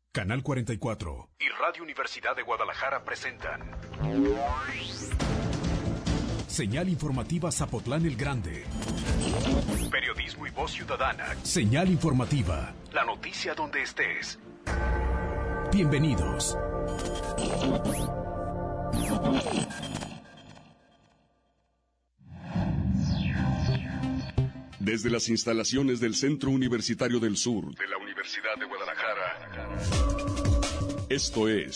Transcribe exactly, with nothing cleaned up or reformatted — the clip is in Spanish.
Canal cuarenta y cuatro y Radio Universidad de Guadalajara presentan Señal Informativa Zapotlán el Grande. Periodismo y voz ciudadana. Señal Informativa. La noticia donde estés. Bienvenidos. Desde las instalaciones del Centro Universitario del Sur de la Universidad de Guadalajara, esto es